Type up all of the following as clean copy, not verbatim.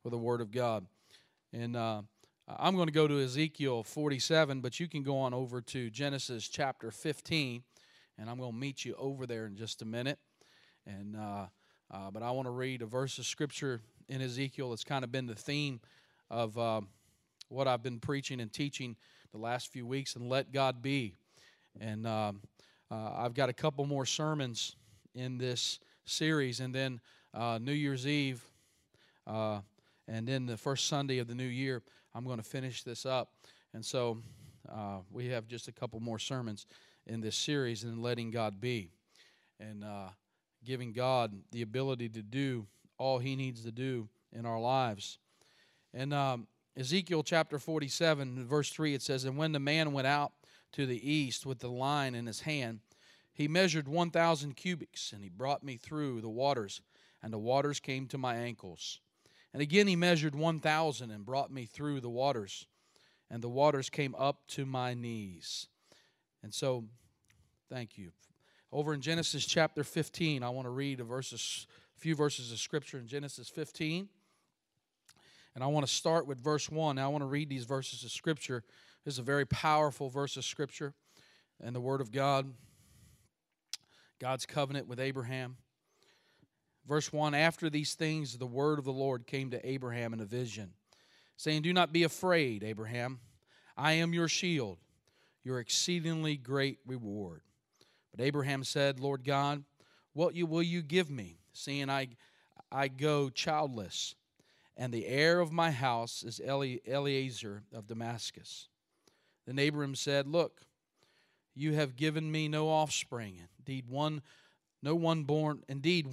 for the Word of God. And I'm going to go to Ezekiel 47, but you can go on over to Genesis chapter 15, and I'm going to meet you over there in just a minute. And but I want to read a verse of Scripture in Ezekiel that's kind of been the theme of what I've been preaching and teaching the last few weeks, and let God be. And I've got a couple more sermons in this series, and then New Year's Eve, and then the first Sunday of the new year, I'm going to finish this up. And so we have just a couple more sermons in this series, and letting God be, and giving God the ability to do all He needs to do in our lives. And Ezekiel chapter 47, verse 3, it says, "And when the man went out to the east with the line in his hand, he measured 1,000 cubits, and he brought me through the waters, and the waters came to my ankles. And again he measured 1,000 and brought me through the waters, and the waters came up to my knees." And so, thank you. Over in Genesis chapter 15, I want to read a few verses of Scripture in Genesis 15. And I want to start with verse 1. Now I want to read these verses of Scripture. This is a very powerful verse of Scripture and the Word of God. God's covenant with Abraham. Verse 1, "After these things the word of the Lord came to Abraham in a vision, saying, 'Do not be afraid, Abraham. I am your shield, your exceedingly great reward.' But Abraham said, 'Lord God, what will you give me, seeing I go childless, and the heir of my house is Eliezer of Damascus?' Then Abraham said, 'Look, you have given me no offspring. Indeed, one born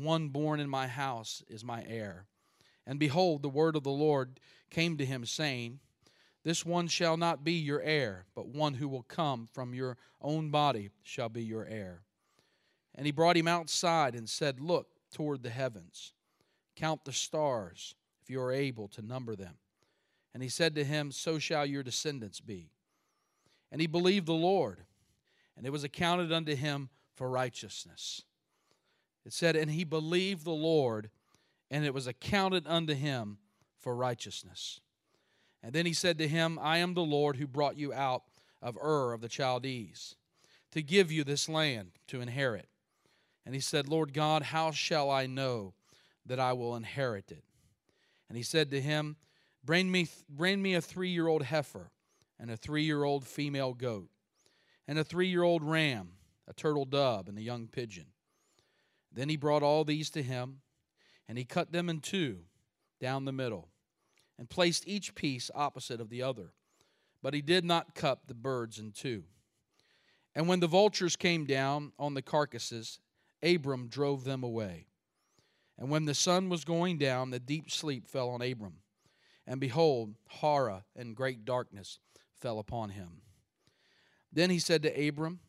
in my house is my heir. And behold, the word of the Lord came to him, saying, This one shall not be your heir, but one who will come from your own body shall be your heir.' And he brought him outside and said, 'Look toward the heavens, count the stars, if you are able to number them.' And he said to him, 'So shall your descendants be.' And he believed the Lord, and it was accounted unto him for righteousness." It said, and he believed the Lord, and it was accounted unto him for righteousness. And then he said to him, "I am the Lord who brought you out of Ur of the Chaldees, to give you this land to inherit." And he said, "Lord God, how shall I know that I will inherit it?" And he said to him, Bring me a 3-year-old heifer, and a 3-year-old female goat, and a 3-year-old ram, a turtle dove, and a young pigeon." Then he brought all these to him, and he cut them in two down the middle, and placed each piece opposite of the other. But he did not cut the birds in two. And when the vultures came down on the carcasses, Abram drove them away. And when the sun was going down, the deep sleep fell on Abram. And behold, horror and great darkness fell upon him. Then he said to Abram,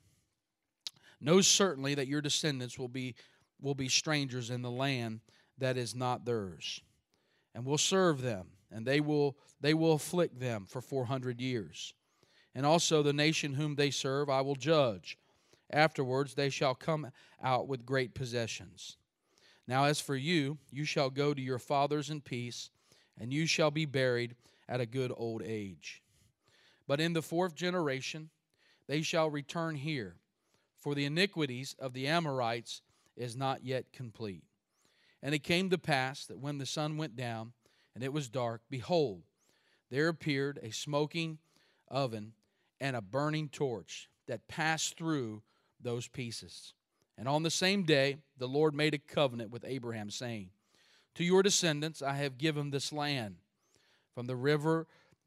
"Know certainly that your descendants will be strangers in the land that is not theirs, and will serve them, and they will afflict them for 400 years. And also the nation whom they serve I will judge. Afterwards they shall come out with great possessions. Now as for you, you shall go to your fathers in peace, and you shall be buried at a good old age. But in the 4th generation they shall return here, for the iniquities of the Amorites is not yet complete. And it came to pass that when the sun went down and it was dark, behold, there appeared a smoking oven and a burning torch that passed through those pieces. And on the same day the Lord made a covenant with Abraham, saying, To your descendants I have given this land, from the river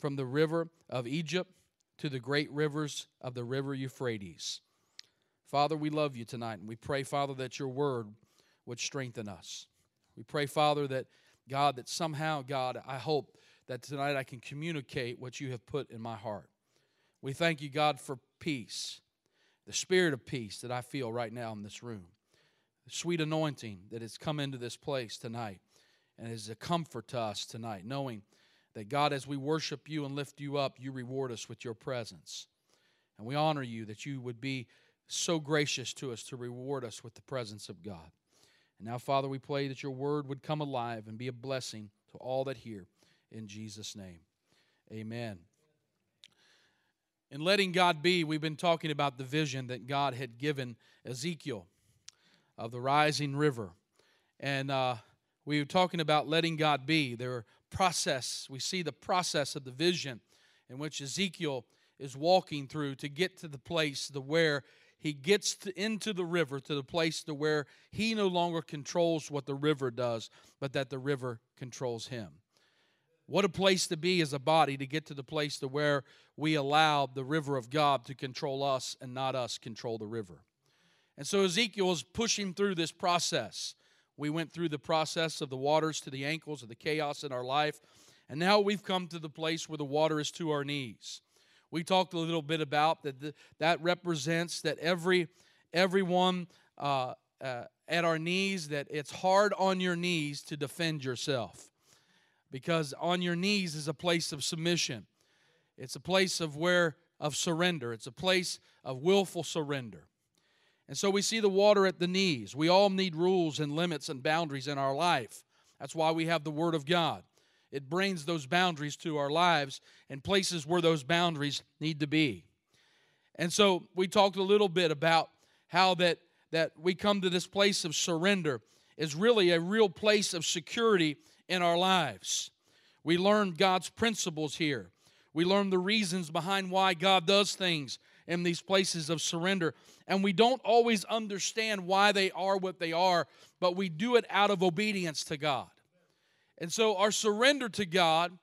of Egypt to the great rivers of the river Euphrates." Father, we love you tonight, and we pray, Father, that your word would strengthen us. We pray, Father, that, God, that somehow, God, I hope that tonight I can communicate what you have put in my heart. We thank you, God, for peace, the spirit of peace that I feel right now in this room, the sweet anointing that has come into this place tonight, and is a comfort to us tonight, knowing that, God, as we worship you and lift you up, you reward us with your presence. And we honor you that you would be so gracious to us to reward us with the presence of God. And now, Father, we pray that your word would come alive and be a blessing to all that hear. In Jesus' name, amen. In letting God be, we've been talking about the vision that God had given Ezekiel of the rising river. And we were talking about letting God be. We see the process of the vision in which Ezekiel is walking through to get to the place where he gets into the river, to the place where he no longer controls what the river does, but that the river controls him. What a place to be as a body, to get to the place where we allow the river of God to control us and not us control the river. And so Ezekiel is pushing through this process. We went through the process of the waters to the ankles, of the chaos in our life, and now we've come to the place where the water is to our knees. We talked a little bit about that represents that everyone at our knees, that it's hard on your knees to defend yourself. Because on your knees is a place of submission. It's a place of surrender. It's a place of willful surrender. And so we see the water at the knees. We all need rules and limits and boundaries in our life. That's why we have the Word of God. It brings those boundaries to our lives and places where those boundaries need to be. And so we talked a little bit about how that we come to this place of surrender is really a real place of security in our lives. We learn God's principles here. We learn the reasons behind why God does things in these places of surrender. And we don't always understand why they are what they are, but we do it out of obedience to God. And so our surrender to God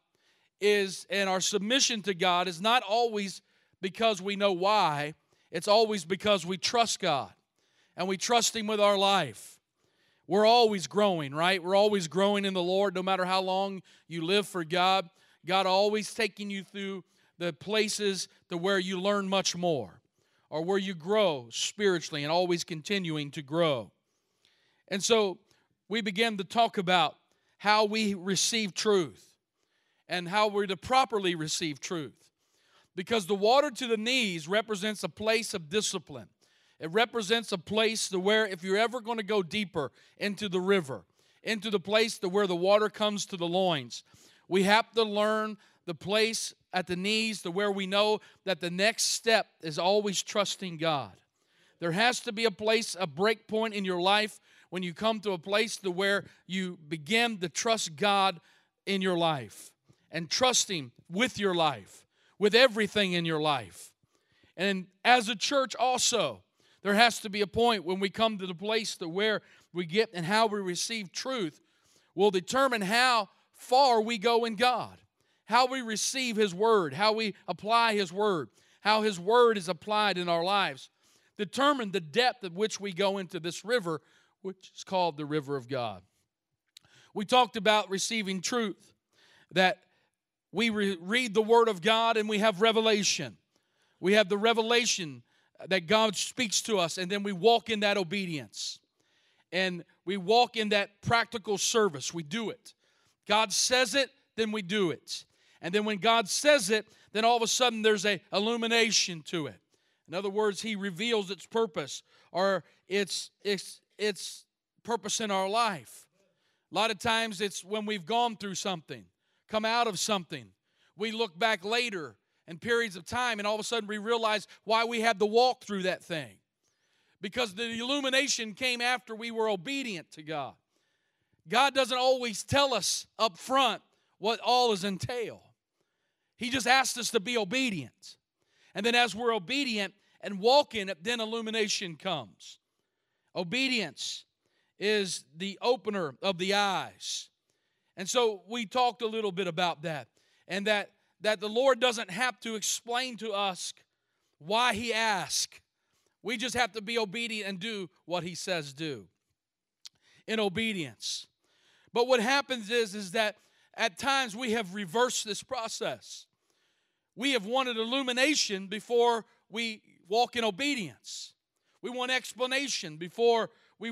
and our submission to God is not always because we know why. It's always because we trust God and we trust Him with our life. We're always growing, right? We're always growing in the Lord, no matter how long you live for God. God always taking you through the places to where you learn much more, or where you grow spiritually and always continuing to grow. And so we began to talk about how we receive truth and how we're to properly receive truth. Because the water to the knees represents a place of discipline. It represents a place to where if you're ever going to go deeper into the river, into the place to where the water comes to the loins, we have to learn the place at the knees to where we know that the next step is always trusting God. There has to be a place, a break point in your life when you come to a place to where you begin to trust God in your life and trust Him with your life, with everything in your life. And as a church also, there has to be a point when we come to the place to where we get and how we receive truth will determine how far we go in God, how we receive His Word, how we apply His Word, how His Word is applied in our lives. Determine the depth at which we go into this river, which is called the river of God. We talked about receiving truth, that we read the Word of God and we have revelation. We have the revelation that God speaks to us, and then we walk in that obedience. And we walk in that practical service. We do it. God says it, then we do it. And then when God says it, then all of a sudden there's an illumination to it. In other words, He reveals its purpose or its purpose in our life. A lot of times it's when we've gone through something, come out of something. We look back later in periods of time, and all of a sudden we realize why we had to walk through that thing. Because the illumination came after we were obedient to God. God doesn't always tell us up front what all is entailed. He just asks us to be obedient. And then as we're obedient and walk in it, then illumination comes. Obedience is the opener of the eyes. And so we talked a little bit about that. And that the Lord doesn't have to explain to us why He asks. We just have to be obedient and do what He says do in obedience. But what happens is that at times we have reversed this process. We have wanted illumination before we walk in obedience. We want explanation before we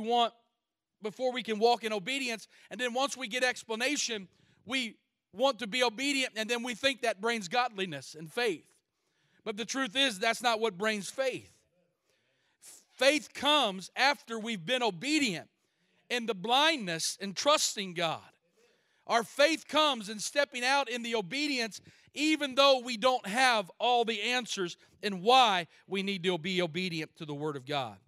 can walk in obedience. And then once we get explanation, we want to be obedient, and then we think that brings godliness and faith. But the truth is, that's not what brings faith. Faith comes after we've been obedient in the blindness and trusting God. Our faith comes in stepping out in the obedience, even though we don't have all the answers and why we need to be obedient to the Word of God.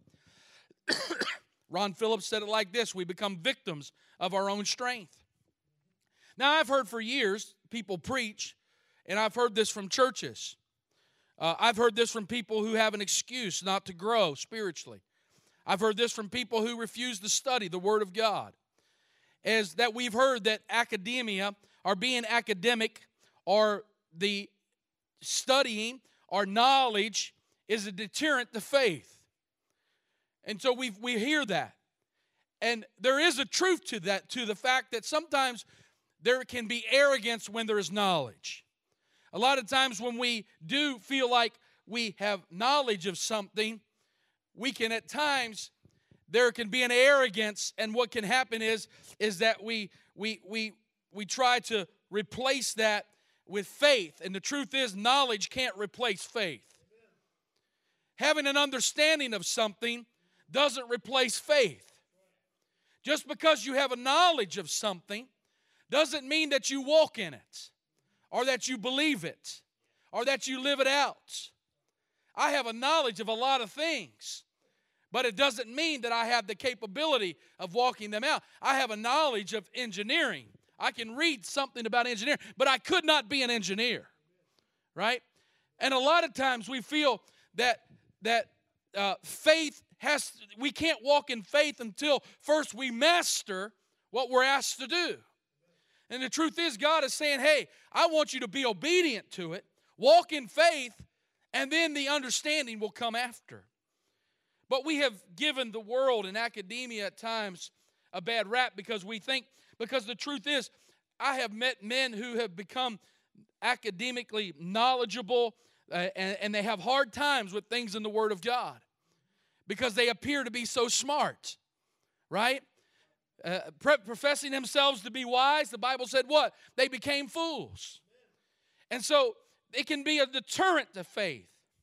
Ron Phillips said it like this: we become victims of our own strength. Now, I've heard for years people preach, and I've heard this from churches. I've heard this from people who have an excuse not to grow spiritually. I've heard this from people who refuse to study the Word of God. Is that we've heard that academia, or being academic, or the studying, or knowledge is a deterrent to faith. And so we hear that. And there is a truth to that, to the fact that sometimes there can be arrogance when there is knowledge. A lot of times when we do feel like we have knowledge of something, we can at times, there can be an arrogance, and what can happen is that we try to replace that with faith. And the truth is, knowledge can't replace faith. Having an understanding of something doesn't replace faith. Just because you have a knowledge of something doesn't mean that you walk in it, or that you believe it, or that you live it out. I have a knowledge of a lot of things, but it doesn't mean that I have the capability of walking them out. I have a knowledge of engineering. I can read something about engineering, but I could not be an engineer, right? And a lot of times we feel that faith we can't walk in faith until first we master what we're asked to do. And the truth is, God is saying, hey, I want you to be obedient to it, walk in faith, and then the understanding will come after. But we have given the world and academia at times a bad rap because the truth is, I have met men who have become academically knowledgeable and they have hard times with things in the Word of God because they appear to be so smart, right? Professing themselves to be wise, the Bible said what? They became fools. And so it can be a deterrent to faith.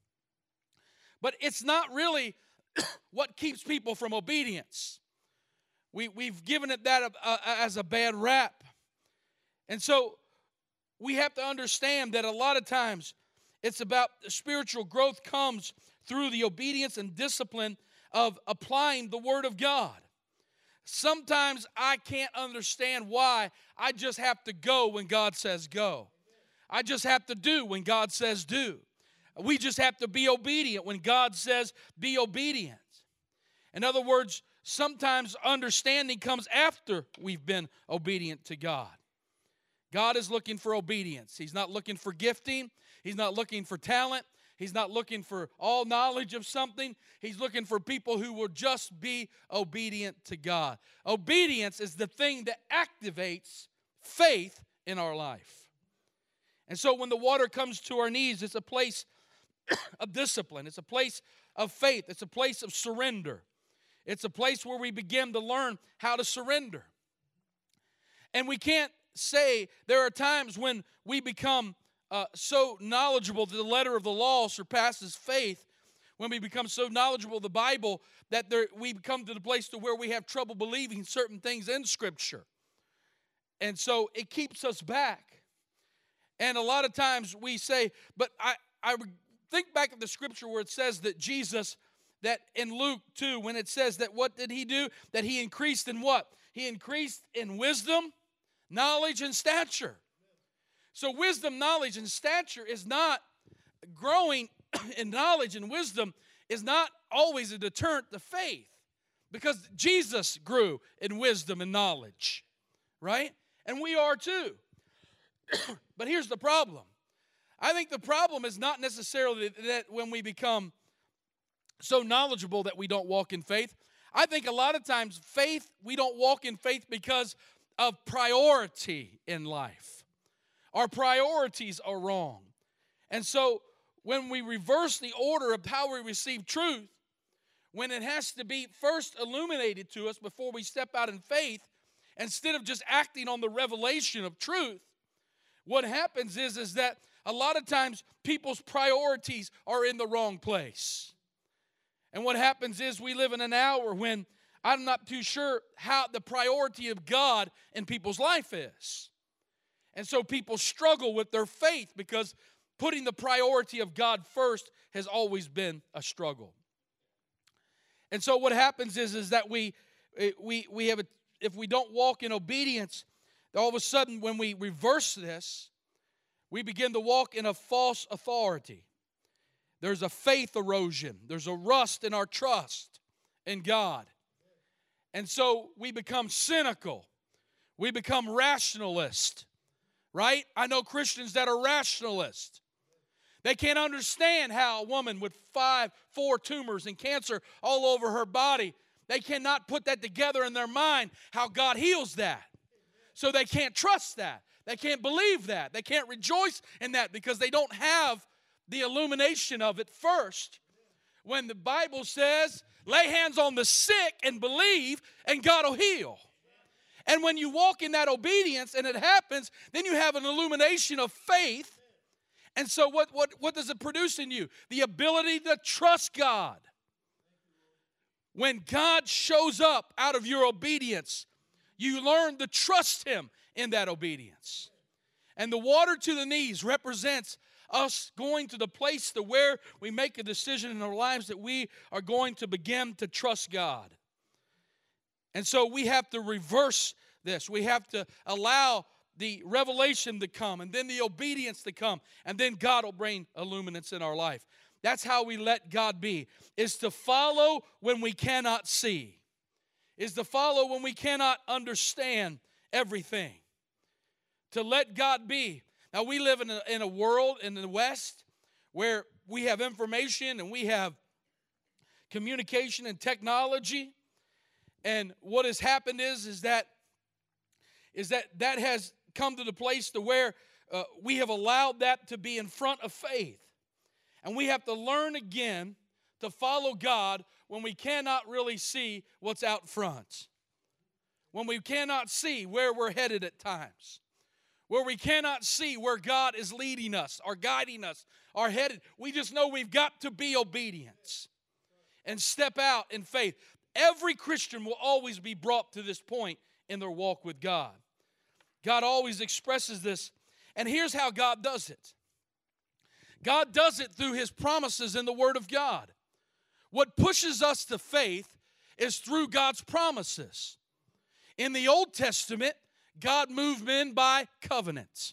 But it's not really what keeps people from obedience. We've given it that as a bad rap. And so we have to understand that a lot of times it's about spiritual growth comes through the obedience and discipline of applying the Word of God. Sometimes I can't understand why. I just have to go when God says go. I just have to do when God says do. We just have to be obedient when God says be obedient. In other words, sometimes understanding comes after we've been obedient to God. God is looking for obedience. He's not looking for gifting. He's not looking for talent. He's not looking for all knowledge of something. He's looking for people who will just be obedient to God. Obedience is the thing that activates faith in our life. And so when the water comes to our knees, it's a place of discipline. It's a place of faith. It's a place of surrender. It's a place where we begin to learn how to surrender. And we can't say there are times when we become so knowledgeable that the letter of the law surpasses faith, when we become so knowledgeable of the Bible that we come to the place to where we have trouble believing certain things in Scripture. And so it keeps us back. And a lot of times we say, but I think back at the Scripture where it says that Jesus, that in Luke 2, when it says that what did he do? That he increased in what? He increased in wisdom, knowledge, and stature. So wisdom, knowledge, and stature is not growing in knowledge and wisdom is not always a deterrent to faith, because Jesus grew in wisdom and knowledge, right? And we are too. But here's the problem. I think the problem is not necessarily that when we become so knowledgeable that we don't walk in faith. I think a lot of times we don't walk in faith because of priority in life. Our priorities are wrong. And so when we reverse the order of how we receive truth, when it has to be first illuminated to us before we step out in faith, instead of just acting on the revelation of truth, what happens is that a lot of times people's priorities are in the wrong place. And what happens is we live in an hour when I'm not too sure how the priority of God in people's life is. And so people struggle with their faith because putting the priority of God first has always been a struggle. And so what happens is that we have if we don't walk in obedience, all of a sudden when we reverse this, we begin to walk in a false authority. There's a faith erosion. There's a rust in our trust in God. And so we become cynical. We become rationalist, right? I know Christians that are rationalists. They can't understand how a woman with 4 tumors and cancer all over her body, they cannot put that together in their mind how God heals that. So they can't trust that. They can't believe that. They can't rejoice in that because they don't have the illumination of it first. When the Bible says, lay hands on the sick and believe, and God will heal. And when you walk in that obedience and it happens, then you have an illumination of faith. And so what does it produce in you? The ability to trust God. When God shows up out of your obedience, you learn to trust Him in that obedience. And the water to the knees represents us going to the place to where we make a decision in our lives that we are going to begin to trust God. And so we have to reverse this. We have to allow the revelation to come and then the obedience to come, and then God will bring illuminance in our life. That's how we let God be, is to follow when we cannot see, is to follow when we cannot understand everything, to let God be. Now, we live in a world in the West where we have information and we have communication and technology. And what has happened is that has come to the place to where we have allowed that to be in front of faith. And we have to learn again to follow God when we cannot really see what's out front, when we cannot see where we're headed at times, where we cannot see where God is leading us or guiding us or headed. We just know we've got to be obedient and step out in faith. Every Christian will always be brought to this point in their walk with God. God always expresses this, and here's how God does it. God does it through His promises in the Word of God. What pushes us to faith is through God's promises. In the Old Testament, God moved men by covenants.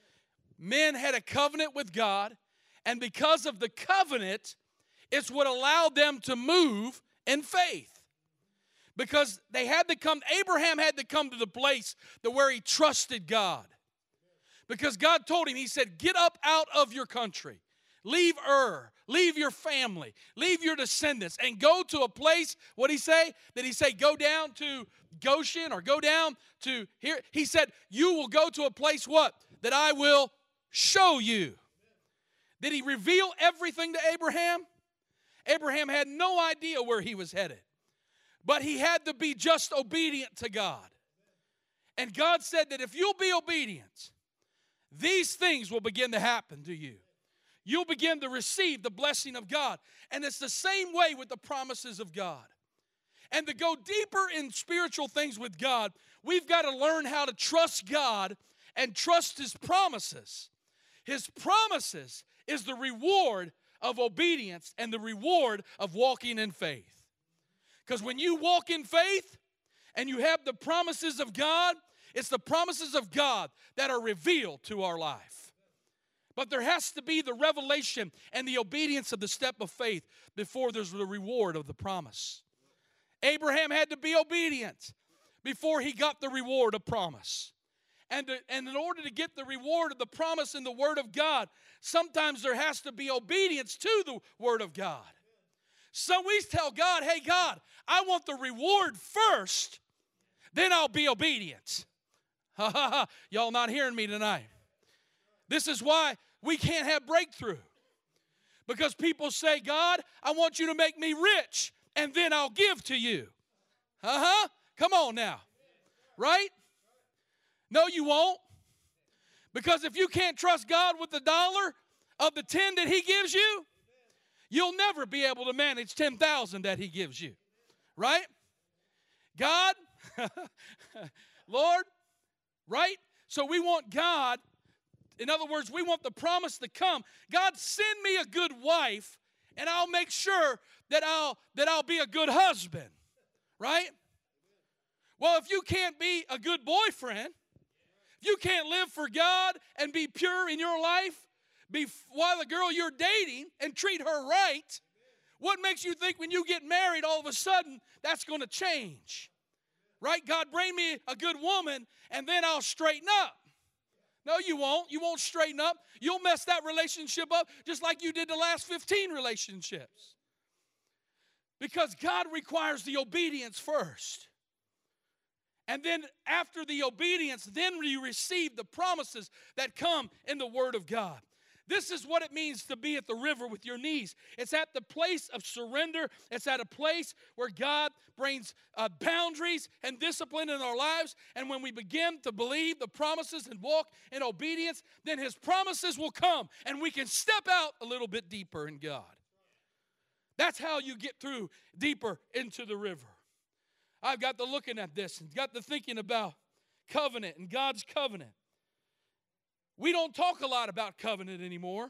Men had a covenant with God, and because of the covenant, it's what allowed them to move in faith. Because Abraham had to come to the place where he trusted God. Because God told him, He said, get up out of your country. Leave Ur, leave your family, leave your descendants, and go to a place, what did He say? Did He say go down to Goshen or go down to here? He said, you will go to a place what? That I will show you. Did He reveal everything to Abraham? Abraham had no idea where he was headed. But he had to be just obedient to God. And God said that if you'll be obedient, these things will begin to happen to you. You'll begin to receive the blessing of God. And it's the same way with the promises of God. And to go deeper in spiritual things with God, we've got to learn how to trust God and trust His promises. His promises is the reward of obedience and the reward of walking in faith. Because when you walk in faith and you have the promises of God, it's the promises of God that are revealed to our life. But there has to be the revelation and the obedience of the step of faith before there's the reward of the promise. Abraham had to be obedient before he got the reward of promise. And in order to get the reward of the promise in the Word of God, sometimes there has to be obedience to the Word of God. So we tell God, hey, God, I want the reward first, then I'll be obedient. Ha ha ha. Y'all not hearing me tonight. This is why we can't have breakthrough. Because people say, God, I want you to make me rich, and then I'll give to you. Come on now. Right? No, you won't. Because if you can't trust God with the dollar of the 10 that He gives you, you'll never be able to manage 10,000 that He gives you. Right? God, Lord, right? So we want God, in other words, we want the promise to come. God, send me a good wife, and I'll make sure that I'll be a good husband, right? Well, if you can't be a good boyfriend, if you can't live for God and be pure in your life, while the girl you're dating and treat her right, what makes you think when you get married all of a sudden that's going to change? Right? God, bring me a good woman and then I'll straighten up. No, you won't. You won't straighten up. You'll mess that relationship up just like you did the last 15 relationships. Because God requires the obedience first. And then after the obedience, then you receive the promises that come in the Word of God. This is what it means to be at the river with your knees. It's at the place of surrender. It's at a place where God brings boundaries and discipline in our lives. And when we begin to believe the promises and walk in obedience, then His promises will come and we can step out a little bit deeper in God. That's how you get through deeper into the river. I've got to looking at this and got to thinking about covenant and God's covenant. We don't talk a lot about covenant anymore.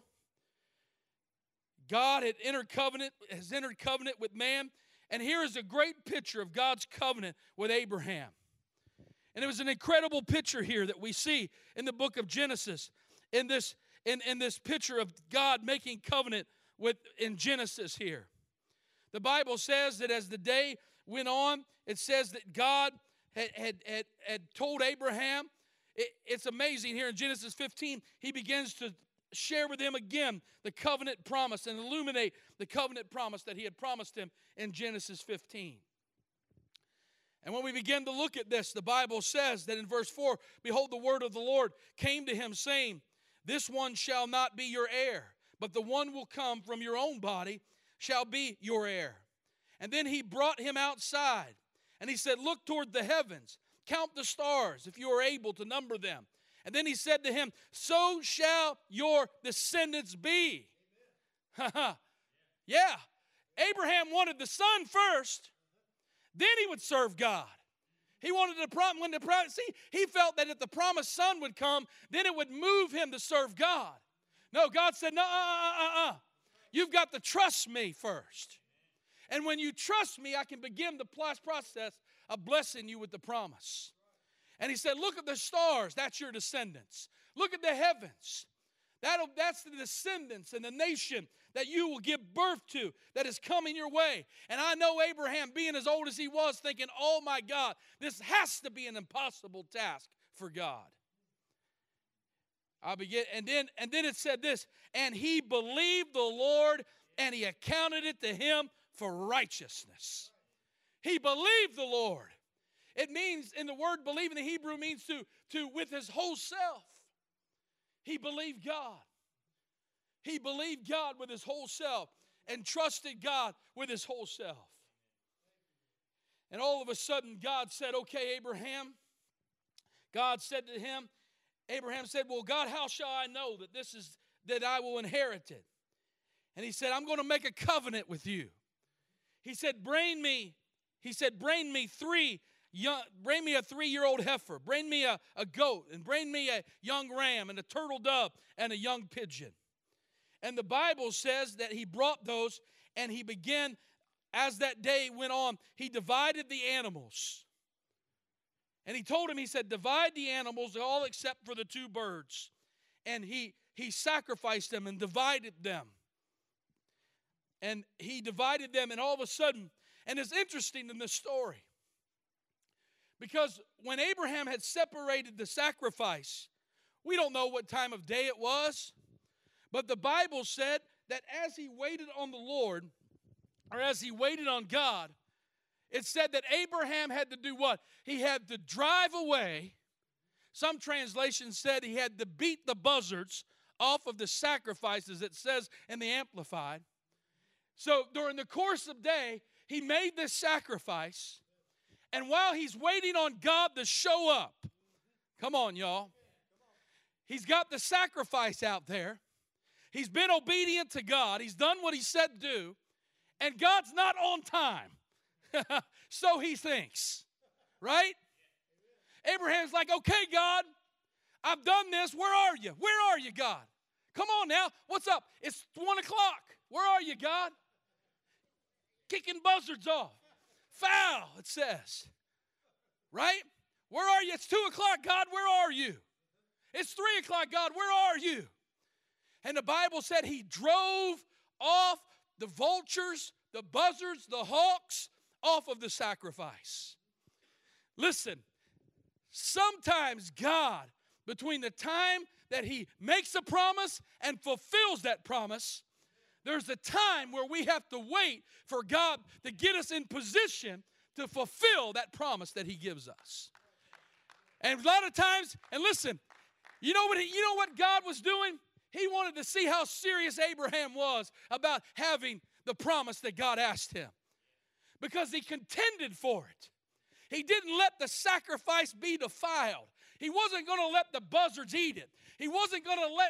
God has entered covenant with man. And here is a great picture of God's covenant with Abraham. And it was an incredible picture here that we see in the book of Genesis. In this picture of God making covenant in Genesis here. The Bible says that as the day went on, it says that God had told Abraham. It's amazing here in Genesis 15, He begins to share with him again the covenant promise and illuminate the covenant promise that He had promised him in Genesis 15. And when we begin to look at this, the Bible says that in verse 4, behold, the word of the Lord came to him saying, this one shall not be your heir, but the one will come from your own body shall be your heir. And then He brought him outside, and He said, look toward the heavens. Count the stars if you are able to number them. And then He said to him, so shall your descendants be. Yeah. Abraham wanted the son first. Then he would serve God. He wanted he felt that if the promised son would come, then it would move him to serve God. No, God said, no, you've got to trust me first. And when you trust me, I can begin the process of blessing you with the promise. And He said, look at the stars. That's your descendants. Look at the heavens. That's the descendants and the nation that you will give birth to that is coming your way. And I know Abraham, being as old as he was, thinking, oh my God, this has to be an impossible task for God. And then it said this, and he believed the Lord, and He accounted it to him for righteousness. He believed the Lord. It means, in the word believe in the Hebrew, means to with his whole self. He believed God. He believed God with his whole self and trusted God with his whole self. And all of a sudden, God said, okay, Abraham. God said to him, Abraham said, well, God, how shall I know that I will inherit it? And He said, I'm going to make a covenant with you. He said, bring me a 3-year-old heifer. Bring me a goat, and bring me a young ram and a turtle dove and a young pigeon. And the Bible says that he brought those, and he began, as that day went on, he divided the animals. And he told him, he said, divide the animals all except for the 2 birds. And he sacrificed them and divided them. And he divided them, and all of a sudden, and it's interesting in this story, because when Abraham had separated the sacrifice, we don't know what time of day it was, but the Bible said that as he waited on the Lord, or as he waited on God, it said that Abraham had to do what? He had to drive away. Some translations said he had to beat the buzzards off of the sacrifices, it says in the Amplified. So during the course of day, he made this sacrifice. And while he's waiting on God to show up, come on, y'all. He's got the sacrifice out there. He's been obedient to God. He's done what He said do. And God's not on time. So he thinks. Right? Abraham's like, okay, God, I've done this. Where are you? Where are you, God? Come on now. What's up? It's 1 o'clock. Where are you, God? Kicking buzzards off. Foul, it says. Right? Where are you? It's 2 o'clock, God. Where are you? It's 3 o'clock, God. Where are you? And the Bible said he drove off the vultures, the buzzards, the hawks off of the sacrifice. Listen, sometimes God, between the time that he makes a promise and fulfills that promise, there's a time where we have to wait for God to get us in position to fulfill that promise that he gives us. And a lot of times, and listen, you know what God was doing? He wanted to see how serious Abraham was about having the promise that God asked him, because he contended for it. He didn't let the sacrifice be defiled. He wasn't going to let the buzzards eat it. He wasn't going to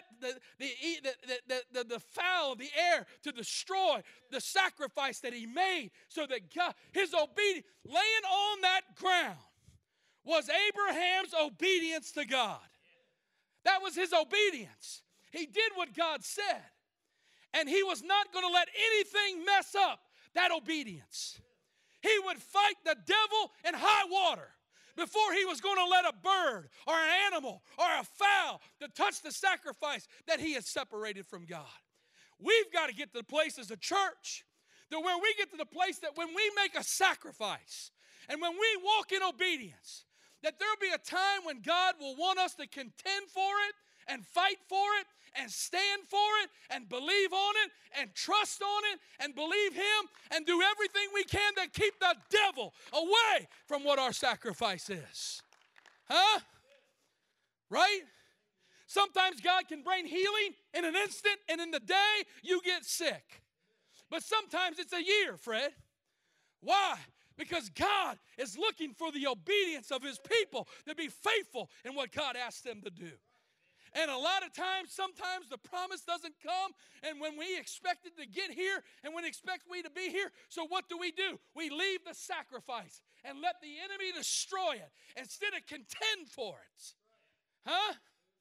let the fowl of the air to destroy the sacrifice that he made, so that God, his obedience, laying on that ground, was Abraham's obedience to God. That was his obedience. He did what God said. And he was not going to let anything mess up that obedience. He would fight the devil in high water before he was going to let a bird or an animal or a fowl to touch the sacrifice that he had separated from God. We've got to get to the place as a church that where we get to the place that when we make a sacrifice and when we walk in obedience, that there'll be a time when God will want us to contend for it and fight for it and stand for it and believe on it and trust on it and believe him and do everything we can to keep the devil away from what our sacrifice is. Huh? Right? Sometimes God can bring healing in an instant, and in the day you get sick. But sometimes it's a year, Fred. Why? Because God is looking for the obedience of his people to be faithful in what God asks them to do. And a lot of times, sometimes the promise doesn't come, and when we expect it to get here, and when we expect we to be here, so what do? We leave the sacrifice and let the enemy destroy it instead of contend for it. Huh?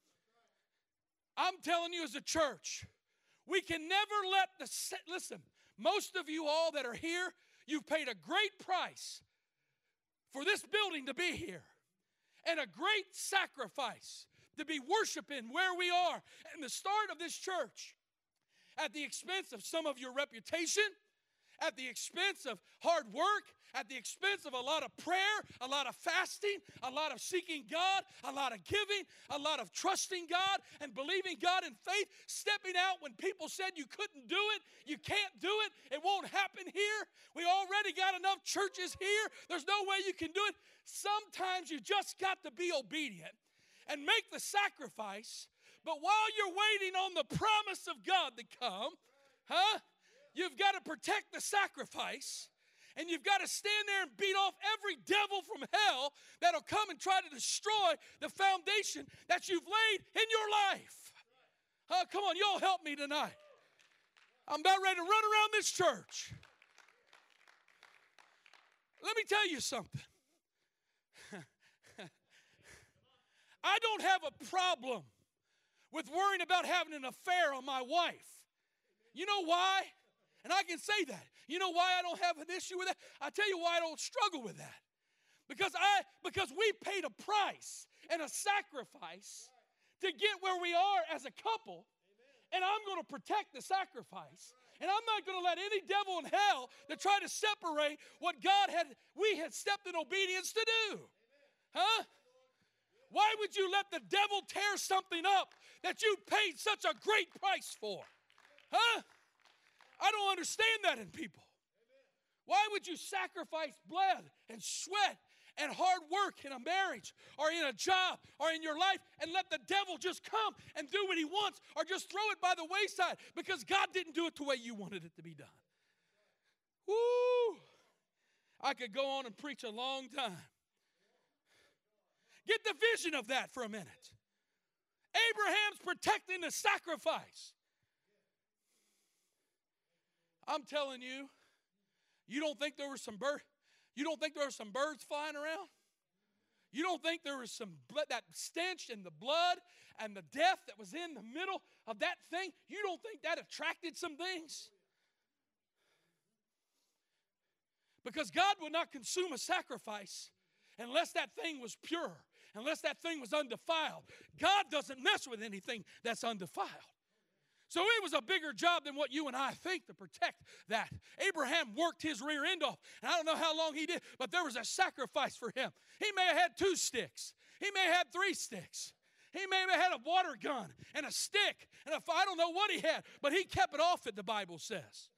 I'm telling you as a church, we can never listen, most of you all that are here, you've paid a great price for this building to be here, and a great sacrifice to be worshiping where we are and the start of this church, at the expense of some of your reputation, at the expense of hard work, at the expense of a lot of prayer, a lot of fasting, a lot of seeking God, a lot of giving, a lot of trusting God and believing God in faith, stepping out when people said you couldn't do it, you can't do it, it won't happen here. We already got enough churches here. There's no way you can do it. Sometimes you just got to be obedient and make the sacrifice. But while you're waiting on the promise of God to come, you've got to protect the sacrifice, and you've got to stand there and beat off every devil from hell that'll come and try to destroy the foundation that you've laid in your life. Come on, y'all help me tonight. I'm about ready to run around this church. Let me tell you something. I don't have a problem with worrying about having an affair on my wife. You know why? And I can say that. You know why I don't have an issue with that? I'll tell you why I don't struggle with that. Because we paid a price and a sacrifice to get where we are as a couple, and I'm going to protect the sacrifice. And I'm not going to let any devil in hell to try to separate what we had stepped in obedience to do. Huh? Why would you let the devil tear something up that you paid such a great price for? Huh? I don't understand that in people. Why would you sacrifice blood and sweat and hard work in a marriage or in a job or in your life and let the devil just come and do what he wants, or just throw it by the wayside because God didn't do it the way you wanted it to be done? Woo! I could go on and preach a long time. Get the vision of that for a minute. Abraham's protecting the sacrifice. I'm telling you, you don't think there were some birds flying around? You don't think there was some blood, that stench and the blood and the death that was in the middle of that thing? You don't think that attracted some things? Because God would not consume a sacrifice unless that thing was pure, unless that thing was undefiled. God doesn't mess with anything that's undefiled. So it was a bigger job than what you and I think to protect that. Abraham worked his rear end off, and I don't know how long he did, but there was a sacrifice for him. He may have had 2 sticks. He may have had 3 sticks. He may have had a water gun and a stick, and I don't know what he had, but he kept it off it, the Bible says.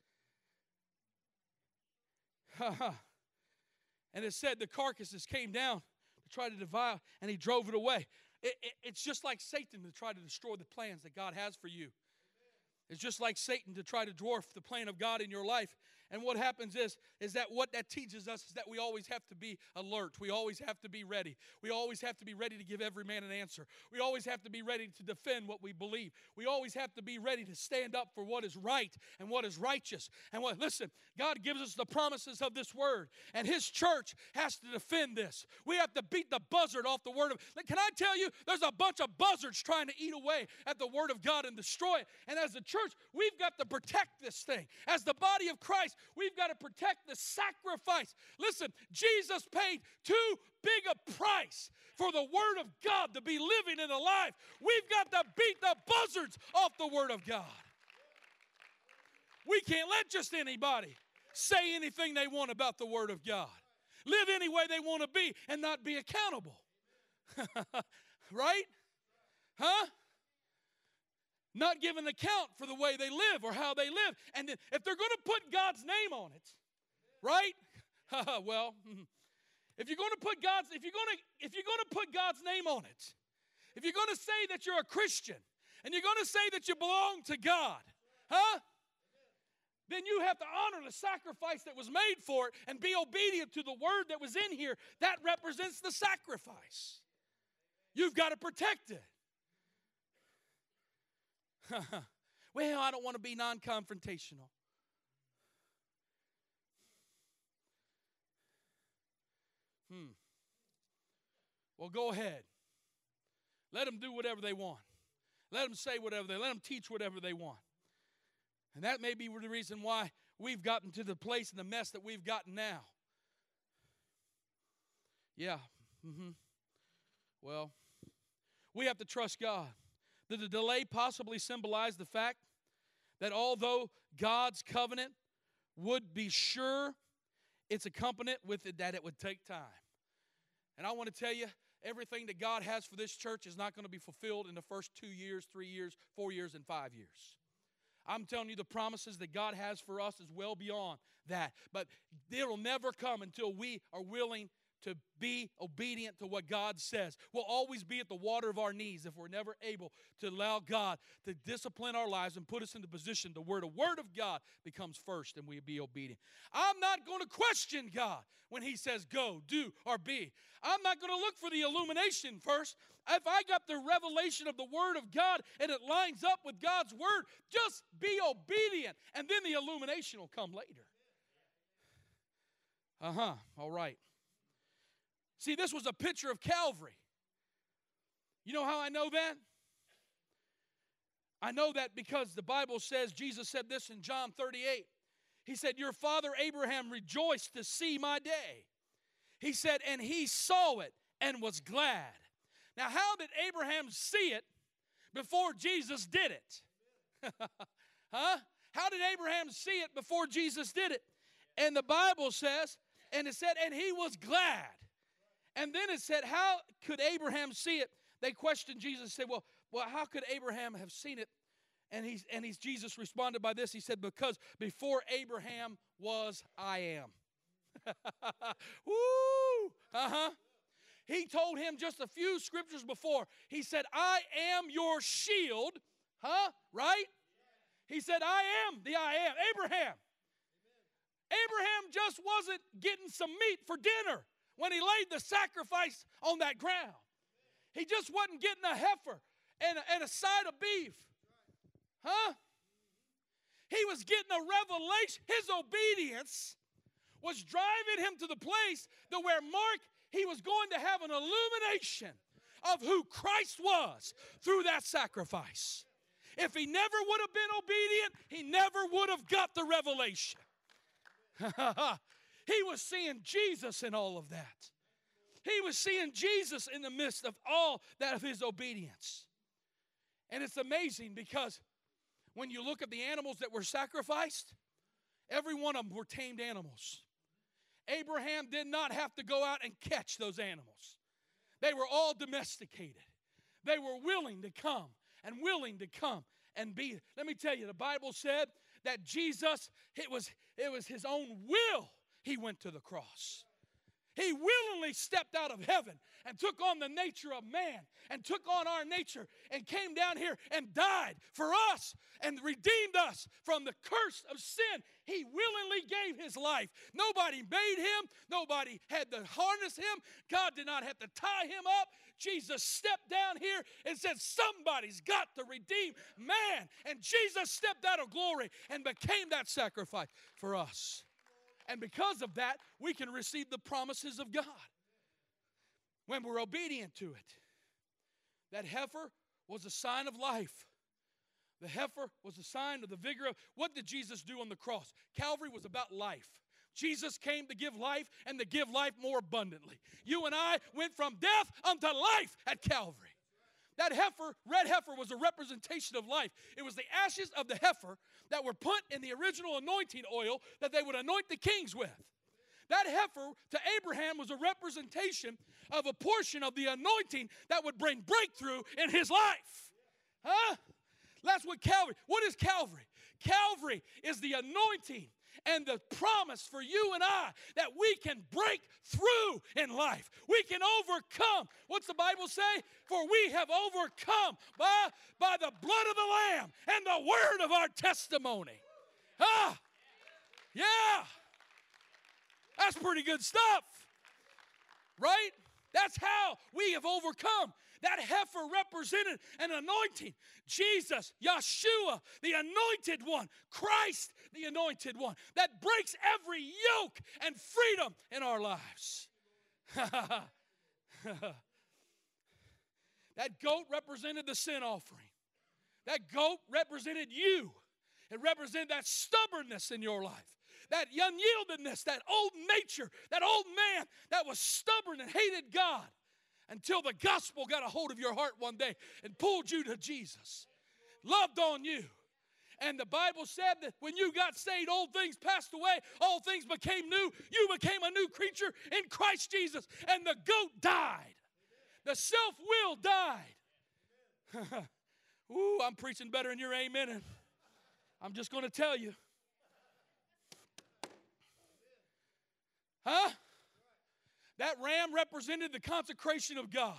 And it said the carcasses came down to try to devour, and he drove it away. It's just like Satan to try to destroy the plans that God has for you. It's just like Satan to try to dwarf the plan of God in your life. And what happens is that what that teaches us is that we always have to be alert. We always have to be ready. We always have to be ready to give every man an answer. We always have to be ready to defend what we believe. We always have to be ready to stand up for what is right and what is righteous. And listen, God gives us the promises of this word, and His church has to defend this. We have to beat the buzzard off the word of. Can I tell you, there's a bunch of buzzards trying to eat away at the word of God and destroy it. And as a church, we've got to protect this thing. As the body of Christ, we've got to protect the sacrifice. Listen, Jesus paid too big a price for the Word of God to be living and alive. We've got to beat the buzzards off the Word of God. We can't let just anybody say anything they want about the Word of God. Live any way they want to be and not be accountable. Right? Huh? Not give an account for the way they live or how they live. And then if they're going to put God's name on it, right? Well, if you're going to put God's name on it, if you're going to say that you're a Christian and you're going to say that you belong to God, then you have to honor the sacrifice that was made for it and be obedient to the word that was in here. That represents the sacrifice. You've got to protect it. Well, I don't want to be non-confrontational. Well, go ahead. Let them do whatever they want. Let them say whatever let them teach whatever they want. And that may be the reason why we've gotten to the place and the mess that we've gotten now. Yeah. Well, we have to trust God. Did the delay possibly symbolize the fact that although God's covenant would be sure, it's accompanied with it that it would take time? And I want to tell you, everything that God has for this church is not going to be fulfilled in the first 2 years, 3 years, 4 years, and 5 years. I'm telling you, the promises that God has for us is well beyond that. But it'll never come until we are willing to be obedient to what God says. We'll always be at the water of our knees if we're never able to allow God to discipline our lives and put us in the position to where the Word of God becomes first and we be obedient. I'm not going to question God when He says go, do, or be. I'm not going to look for the illumination first. If I got the revelation of the Word of God and it lines up with God's Word, just be obedient, and then the illumination will come later. All right. See, this was a picture of Calvary. You know how I know that? I know that because the Bible says, Jesus said this in John 38. He said, your father Abraham rejoiced to see my day. He said, and he saw it and was glad. Now, how did Abraham see it before Jesus did it? How did Abraham see it before Jesus did it? And the Bible says, and it said, and he was glad. And then it said, how could Abraham see it? They questioned Jesus and said, well, how could Abraham have seen it? And Jesus responded by this. He said, because before Abraham was, I am. Woo! He told him just a few scriptures before. He said, I am your shield. Right? He said, I am the I am. Abraham. Abraham just wasn't getting some meat for dinner when he laid the sacrifice on that ground. He just wasn't getting a heifer and a side of beef. He was getting a revelation. His obedience was driving him to the place to where Mark, he was going to have an illumination of who Christ was through that sacrifice. If he never would have been obedient, he never would have got the revelation. He was seeing Jesus in all of that. He was seeing Jesus in the midst of all that of his obedience. And it's amazing because when you look at the animals that were sacrificed, every one of them were tamed animals. Abraham did not have to go out and catch those animals. They were all domesticated. They were willing to come and be. Let me tell you, the Bible said that Jesus, it was his own will he went to the cross. He willingly stepped out of heaven and took on the nature of man and took on our nature and came down here and died for us and redeemed us from the curse of sin. He willingly gave his life. Nobody made him. Nobody had to harness him. God did not have to tie him up. Jesus stepped down here and said, somebody's got to redeem man. And Jesus stepped out of glory and became that sacrifice for us. And because of that, we can receive the promises of God when we're obedient to it. That heifer was a sign of life. The heifer was a sign of the vigor of, what did Jesus do on the cross? Calvary was about life. Jesus came to give life and to give life more abundantly. You and I went from death unto life at Calvary. That heifer, red heifer, was a representation of life. It was the ashes of the heifer that were put in the original anointing oil that they would anoint the kings with. That heifer to Abraham was a representation of a portion of the anointing that would bring breakthrough in his life. Huh? That's what Calvary. What is Calvary? Calvary is the anointing and the promise for you and I that we can break through in life. We can overcome. What's the Bible say? For we have overcome by the blood of the Lamb and the word of our testimony. Ah, yeah. That's pretty good stuff, right? That's how we have overcome. That heifer represented an anointing. Jesus, Yeshua, the anointed one. Christ, the anointed one. That breaks every yoke and freedom in our lives. That goat represented the sin offering. That goat represented you. It represented that stubbornness in your life. That unyieldedness, that old nature, that old man that was stubborn and hated God. Until the gospel got a hold of your heart one day and pulled you to Jesus. Loved on you. And the Bible said that when you got saved, old things passed away, all things became new. You became a new creature in Christ Jesus. And the goat died. The self-will died. Ooh, I'm preaching better than your amen. And I'm just going to tell you. Huh? That ram represented the consecration of God.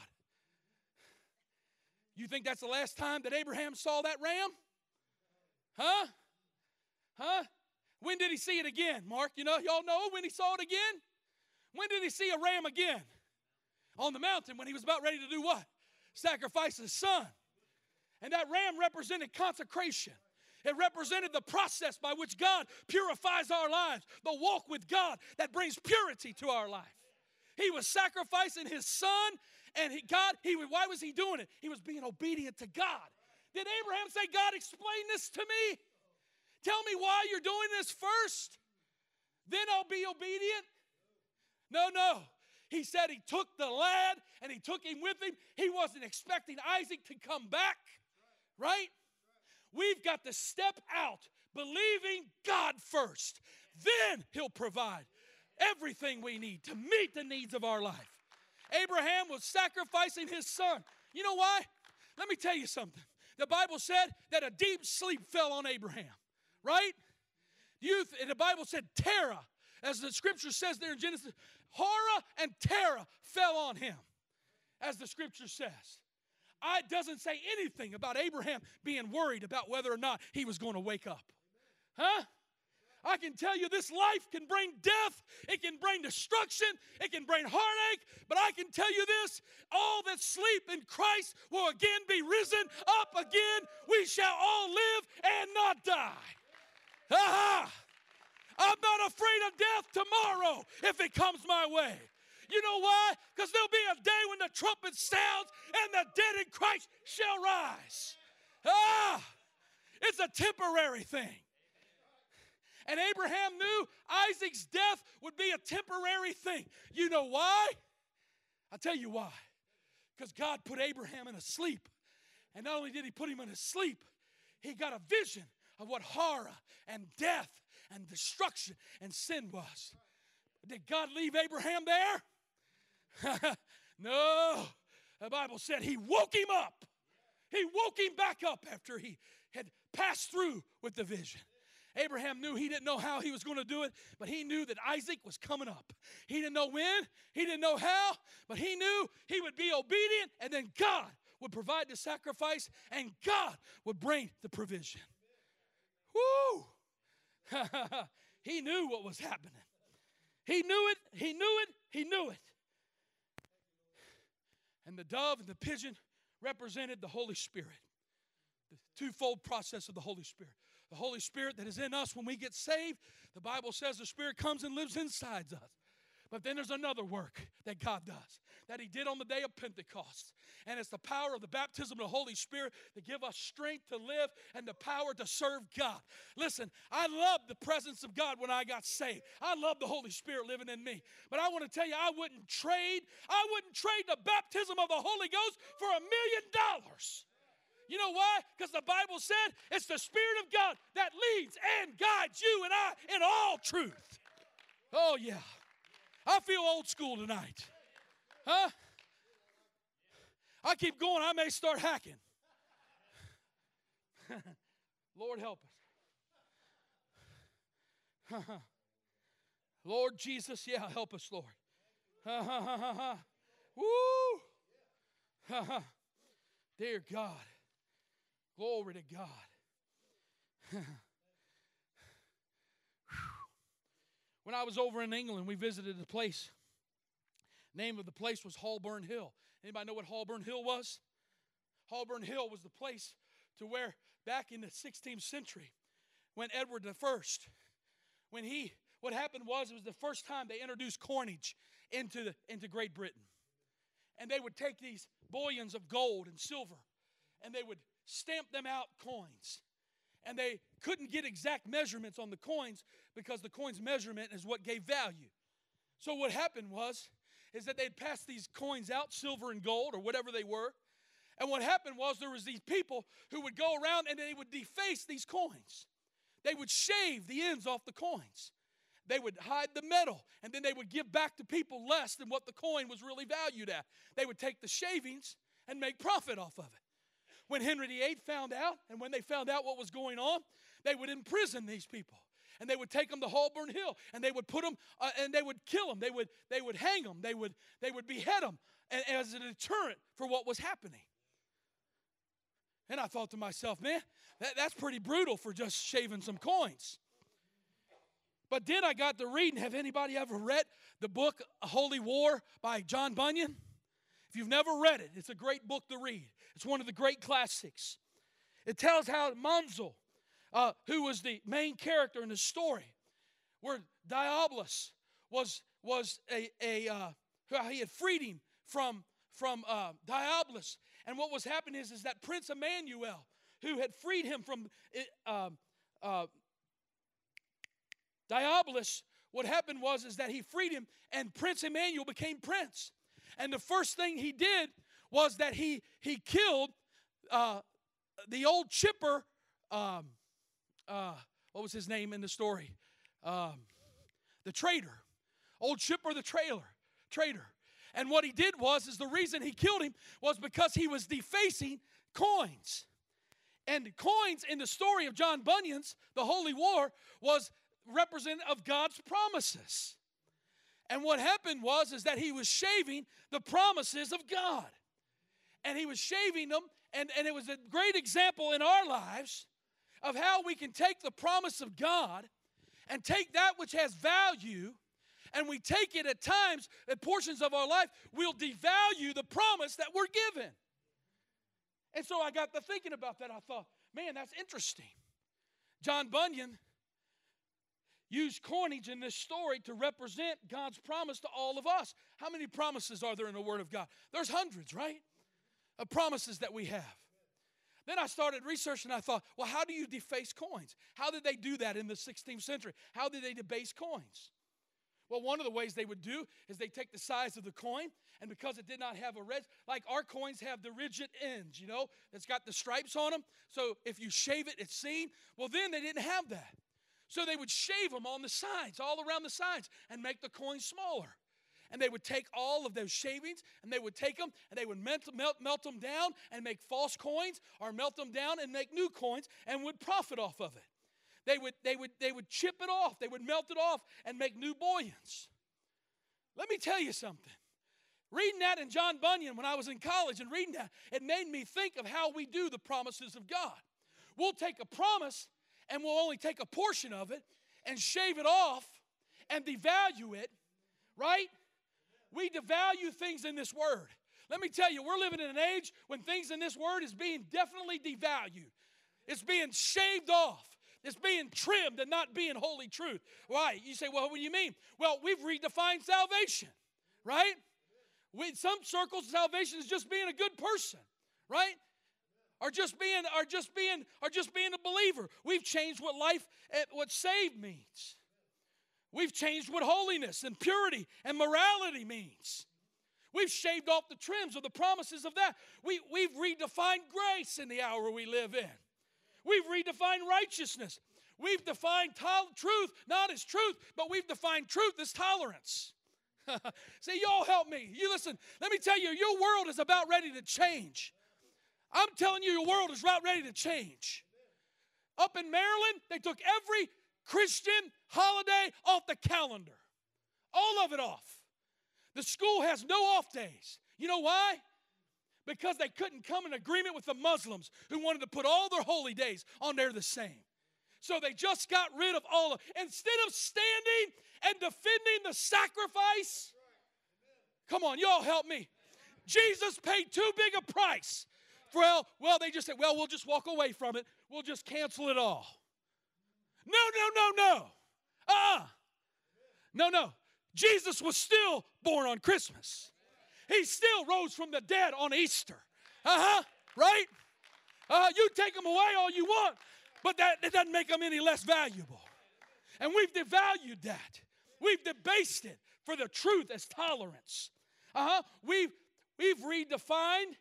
You think that's the last time that Abraham saw that ram? Huh? Huh? When did he see it again, Mark? You know, y'all know when he saw it again? When did he see a ram again? On the mountain when he was about ready to do what? Sacrifice his son. And that ram represented consecration. It represented the process by which God purifies our lives, the walk with God that brings purity to our life. He was sacrificing his son, and why was he doing it? He was being obedient to God. Did Abraham say, God, explain this to me? Tell me why you're doing this first, then I'll be obedient? No. He said he took the lad, and he took him with him. He wasn't expecting Isaac to come back, right? We've got to step out believing God first. Then he'll provide everything we need to meet the needs of our life. Abraham was sacrificing his son. You know why? Let me tell you something. The Bible said that a deep sleep fell on Abraham, right? The Bible said Terah, as the scripture says there in Genesis, horror and terror fell on him, as the scripture says. It doesn't say anything about Abraham being worried about whether or not he was going to wake up. Huh? I can tell you this life can bring death, it can bring destruction, it can bring heartache, but I can tell you this, all that sleep in Christ will again be risen up again. We shall all live and not die. Aha! I'm not afraid of death tomorrow if it comes my way. You know why? Because there'll be a day when the trumpet sounds and the dead in Christ shall rise. It's a temporary thing. And Abraham knew Isaac's death would be a temporary thing. You know why? I'll tell you why. Because God put Abraham in a sleep. And not only did he put him in a sleep, he got a vision of what horror and death and destruction and sin was. Did God leave Abraham there? No. The Bible said he woke him up. He woke him back up after he had passed through with the vision. Abraham knew he didn't know how he was going to do it, but he knew that Isaac was coming up. He didn't know when, he didn't know how, but he knew he would be obedient, and then God would provide the sacrifice, and God would bring the provision. Woo! He knew what was happening. He knew it, he knew it, he knew it. And the dove and the pigeon represented the Holy Spirit. The twofold process of the Holy Spirit. The Holy Spirit that is in us when we get saved, the Bible says the Spirit comes and lives inside us. But then there's another work that God does, that He did on the day of Pentecost. And it's the power of the baptism of the Holy Spirit to give us strength to live and the power to serve God. Listen, I loved the presence of God when I got saved. I love the Holy Spirit living in me. But I want to tell you, I wouldn't trade the baptism of the Holy Ghost for $1 million. You know why? Because the Bible said it's the Spirit of God that leads and guides you and I in all truth. Oh, yeah. I feel old school tonight. Huh? I keep going, I may start hacking. Lord, help us. Lord Jesus, yeah, help us, Lord. Woo! Dear God. Glory to God. When I was over in England, we visited a place. Name of the place was Holborn Hill. Anybody know what Holborn Hill was? Holborn Hill was the place to where back in the 16th century, when Edward I, what happened was it was the first time they introduced coinage into Great Britain. And they would take these bullions of gold and silver, and they would stamp them out coins. And they couldn't get exact measurements on the coins because the coin's measurement is what gave value. So what happened is that they'd pass these coins out, silver and gold or whatever they were. And what happened was there was these people who would go around and they would deface these coins. They would shave the ends off the coins. They would hide the metal, and then they would give back to people less than what the coin was really valued at. They would take the shavings and make profit off of it. When Henry VIII found out, and when they found out what was going on, they would imprison these people. And they would take them to Holborn Hill, and they would put them, and they would kill them. They would hang them. They would behead them as a deterrent for what was happening. And I thought to myself, man, that's pretty brutal for just shaving some coins. But then I got to reading. Have anybody ever read the book Holy War by John Bunyan? If you've never read it, it's a great book to read. It's one of the great classics. It tells how Monzel, who was the main character in the story, where Diabolus he had freed him from Diabolus. And what was happening is that Prince Emmanuel, who had freed him from Diabolus, what happened is that he freed him, and Prince Emmanuel became prince. And the first thing he did was that he killed the old chipper. What was his name in the story? The traitor. Old Chipper the traitor. And what he did is the reason he killed him was because he was defacing coins. And coins in the story of John Bunyan's, the Holy War, was representative of God's promises. And what happened is that he was shaving the promises of God. And he was shaving them, and it was a great example in our lives of how we can take the promise of God and take that which has value, and we take it at times, at portions of our life, we'll devalue the promise that we're given. And so I got to thinking about that. I thought, man, that's interesting. John Bunyan, used coinage in this story to represent God's promise to all of us. How many promises are there in the Word of God? There's hundreds, right, of promises that we have. Then I started researching, and I thought, well, how do you deface coins? How did they do that in the 16th century? How did they debase coins? Well, one of the ways they would do is they take the size of the coin, and because it did not have a red, like our coins have the rigid ends, you know, that's got the stripes on them. So if you shave it, it's seen. Well, then they didn't have that. So they would shave them on the sides, all around the sides, and make the coin smaller. And they would take all of those shavings, and they would take them, and they would melt them down and make false coins, or melt them down and make new coins, and would profit off of it. They would chip it off. They would melt it off and make new bullions. Let me tell you something. Reading that in John Bunyan when I was in college and reading that, it made me think of how we do the promises of God. We'll take a promise, and we'll only take a portion of it and shave it off and devalue it, right? We devalue things in this word. Let me tell you, we're living in an age when things in this word is being definitely devalued. It's being shaved off. It's being trimmed and not being holy truth. Why? You say, well, what do you mean? Well, we've redefined salvation, right? In some circles, salvation is just being a good person, right? Or just being a believer. We've changed what life, what saved means. We've changed what holiness and purity and morality means. We've shaved off the trims of the promises of that. We've redefined grace in the hour we live in. We've redefined righteousness. We've defined truth not as truth, but we've defined truth as tolerance. See, y'all help me. You listen, let me tell you, your world is about ready to change. I'm telling you, your world is about ready to change. Up in Maryland, they took every Christian holiday off the calendar. All of it off. The school has no off days. You know why? Because they couldn't come in agreement with the Muslims who wanted to put all their holy days on there the same. So they just got rid of all of it. Instead of standing and defending the sacrifice, come on, y'all help me. Jesus paid too big a price. Well, they just said, well, we'll just walk away from it. We'll just cancel it all. No. No. Jesus was still born on Christmas. He still rose from the dead on Easter. Right? You take them away all you want, but it doesn't make them any less valuable. And we've devalued that. We've debased it for the truth as tolerance. We've redefined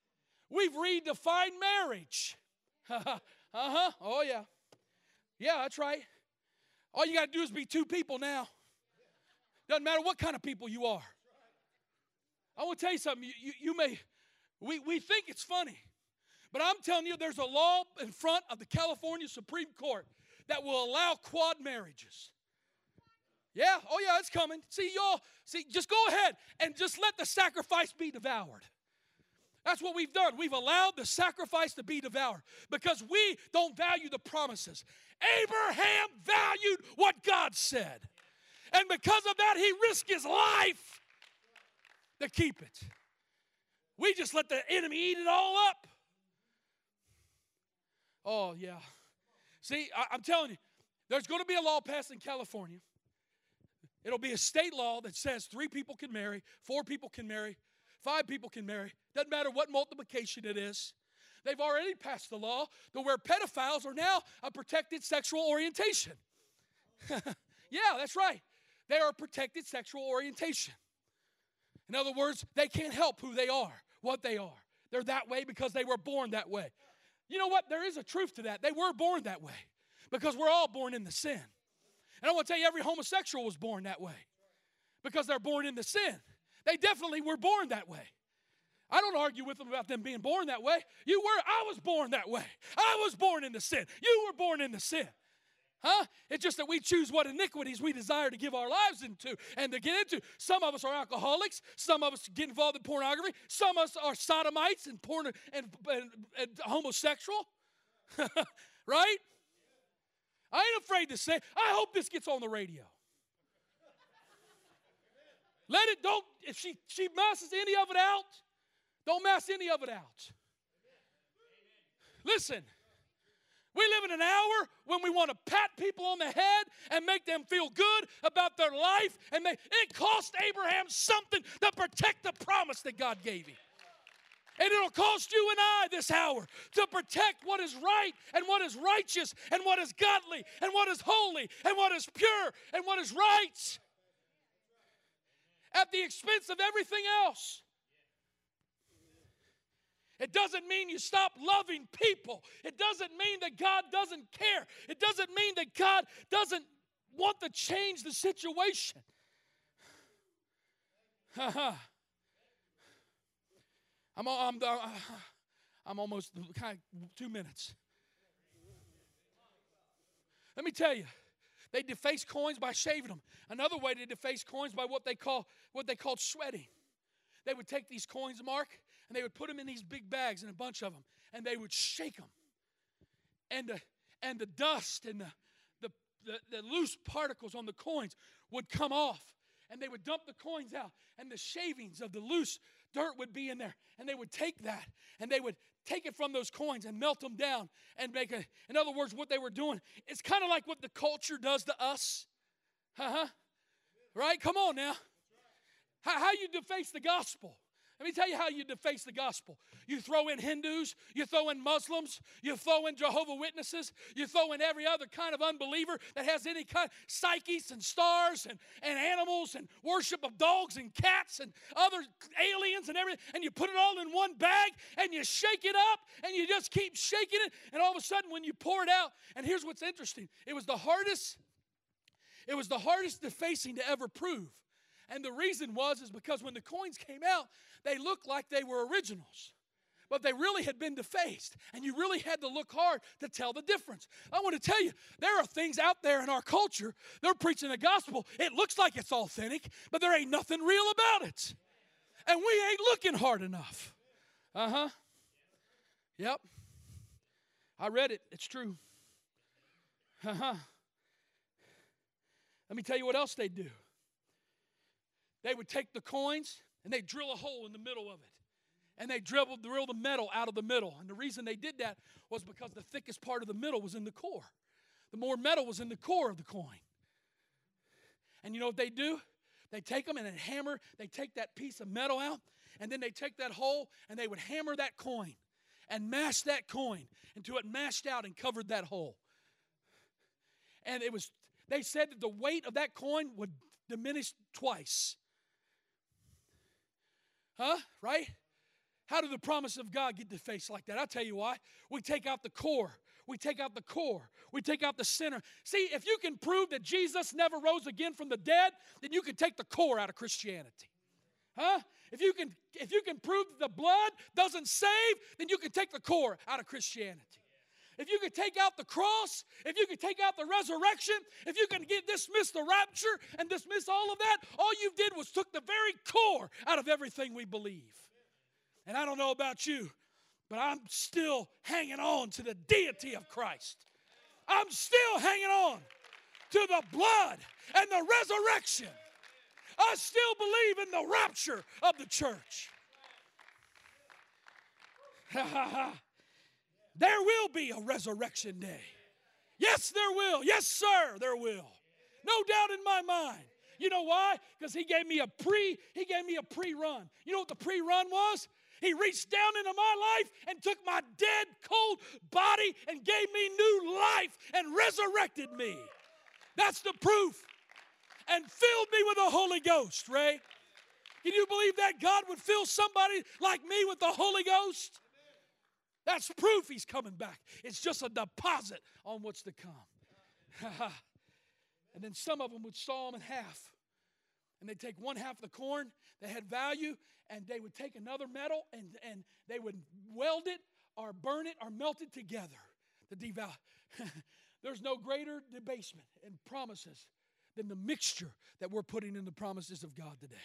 marriage. Oh, yeah. Yeah, that's right. All you got to do is be two people now. Doesn't matter what kind of people you are. I want to tell you something. We think it's funny, but I'm telling you, there's a law in front of the California Supreme Court that will allow quad marriages. Yeah, oh yeah, it's coming. See, just go ahead and just let the sacrifice be devoured. That's what we've done. We've allowed the sacrifice to be devoured because we don't value the promises. Abraham valued what God said. And because of that, he risked his life to keep it. We just let the enemy eat it all up. Oh, yeah. See, I'm telling you, there's going to be a law passed in California. It'll be a state law that says 3 people can marry, 4 people can marry, 5 people can marry. Doesn't matter what multiplication it is. They've already passed the law to where pedophiles are now a protected sexual orientation. Yeah, that's right. They are a protected sexual orientation. In other words, they can't help who they are, what they are. They're that way because they were born that way. You know what? There is a truth to that. They were born that way because we're all born in the sin. And I want to tell you, every homosexual was born that way because they're born in the sin. They definitely were born that way. I don't argue with them about them being born that way. I was born that way. I was born in the sin. You were born in the sin. It's just that we choose what iniquities we desire to give our lives into and to get into. Some of us are alcoholics. Some of us get involved in pornography. Some of us are sodomites and homosexual. Right? I ain't afraid to say, I hope this gets on the radio. If she messes any of it out, don't mess any of it out. Listen, we live in an hour when we want to pat people on the head and make them feel good about their life. It cost Abraham something to protect the promise that God gave him. And it'll cost you and I this hour to protect what is right and what is righteous and what is godly and what is holy and what is pure and what is right at the expense of everything else. It doesn't mean you stop loving people. It doesn't mean that God doesn't care. It doesn't mean that God doesn't want to change the situation. I'm almost kind of 2 minutes. Let me tell you, they deface coins by shaving them. Another way to deface coins by what they called sweating. They would take these coins, Mark, and they would put them in these big bags, and a bunch of them, and they would shake them. And the dust and the loose particles on the coins would come off, and they would dump the coins out, and the shavings of the loose dirt would be in there, and they would take that, and they would take it from those coins and melt them down and make a, in other words, what they were doing, it's kind of like what the culture does to us. Right? Come on now. How you deface the gospel. Let me tell you how you deface the gospel. You throw in Hindus, you throw in Muslims, you throw in Jehovah's Witnesses, you throw in every other kind of unbeliever that has any kind of psyches and stars and animals and worship of dogs and cats and other aliens and everything, and you put it all in one bag and you shake it up and you just keep shaking it, and all of a sudden when you pour it out, and here's what's interesting, it was the hardest defacing to ever prove. And the reason is because when the coins came out, they looked like they were originals. But they really had been defaced. And you really had to look hard to tell the difference. I want to tell you, there are things out there in our culture, they're preaching the gospel. It looks like it's authentic, but there ain't nothing real about it. And we ain't looking hard enough. Yep. I read it. It's true. Let me tell you what else they do. They would take the coins and they'd drill a hole in the middle of it. And they drill the metal out of the middle. And the reason they did that was because the thickest part of the middle was in the core. The more metal was in the core of the coin. And you know what they do? They take them and then hammer. They take that piece of metal out. And then they take that hole and they would hammer that coin. And mash that coin until it mashed out and covered that hole. And they said that the weight of that coin would diminish twice. Right? How did the promise of God get defaced like that? I'll tell you why. We take out the core. We take out the core. We take out the center. See, if you can prove that Jesus never rose again from the dead, then you can take the core out of Christianity. If you can prove that the blood doesn't save, then you can take the core out of Christianity. If you could take out the cross, if you could take out the resurrection, if you can dismiss the rapture and dismiss all of that, all you did was took the very core out of everything we believe. And I don't know about you, but I'm still hanging on to the deity of Christ. I'm still hanging on to the blood and the resurrection. I still believe in the rapture of the church. There will be a resurrection day. Yes, there will. Yes, sir, there will. No doubt in my mind. You know why? Because he gave me a pre-run. You know what the pre-run was? He reached down into my life and took my dead, cold body and gave me new life and resurrected me. That's the proof. And filled me with the Holy Ghost, Ray. Can you believe that God would fill somebody like me with the Holy Ghost? That's proof he's coming back. It's just a deposit on what's to come. And then some of them would saw them in half. And they'd take one half of the corn that had value, and they would take another metal, and they would weld it or burn it or melt it together to devalue. There's no greater debasement in promises than the mixture that we're putting in the promises of God today.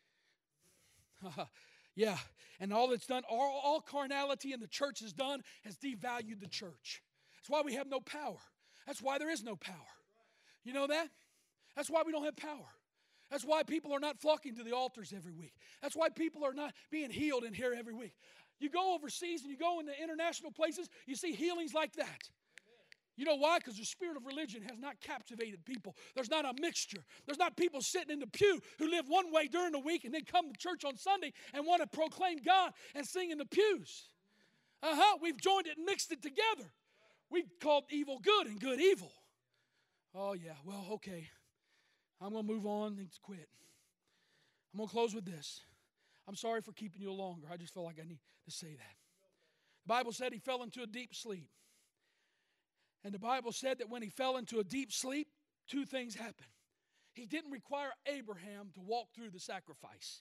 Yeah, and all it's done, all carnality in the church has done has devalued the church. That's why we have no power. That's why there is no power. You know that? That's why we don't have power. That's why people are not flocking to the altars every week. That's why people are not being healed in here every week. You go overseas and you go into international places, you see healings like that. You know why? Because the spirit of religion has not captivated people. There's not a mixture. There's not people sitting in the pew who live one way during the week and then come to church on Sunday and want to proclaim God and sing in the pews. We've joined it and mixed it together. We've called evil good and good evil. Oh, yeah, well, okay. I'm going to move on and quit. I'm going to close with this. I'm sorry for keeping you longer. I just felt like I need to say that. The Bible said he fell into a deep sleep. And the Bible said that when he fell into a deep sleep, two things happened. He didn't require Abraham to walk through the sacrifice.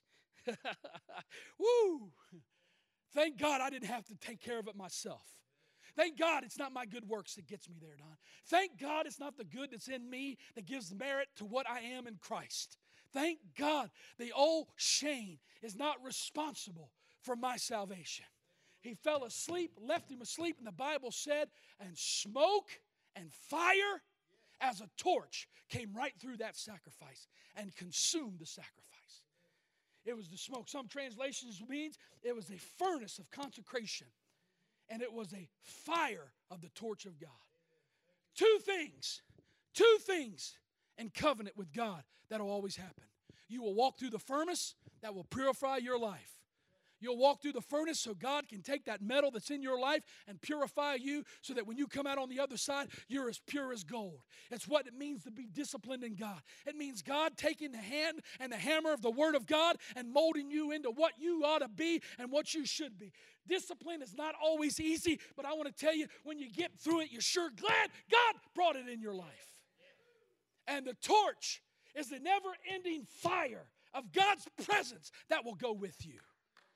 Woo! Thank God I didn't have to take care of it myself. Thank God it's not my good works that gets me there, Don. Thank God it's not the good that's in me that gives merit to what I am in Christ. Thank God the old Shane is not responsible for my salvation. He fell asleep, left him asleep, and the Bible said, and smoke and fire as a torch came right through that sacrifice and consumed the sacrifice. It was the smoke. Some translations means it was a furnace of consecration, and it was a fire of the torch of God. Two things in covenant with God that will always happen. You will walk through the furnace that will purify your life. You'll walk through the furnace so God can take that metal that's in your life and purify you so that when you come out on the other side, you're as pure as gold. It's what it means to be disciplined in God. It means God taking the hand and the hammer of the Word of God and molding you into what you ought to be and what you should be. Discipline is not always easy, but I want to tell you, when you get through it, you're sure glad God brought it in your life. And the torch is the never-ending fire of God's presence that will go with you.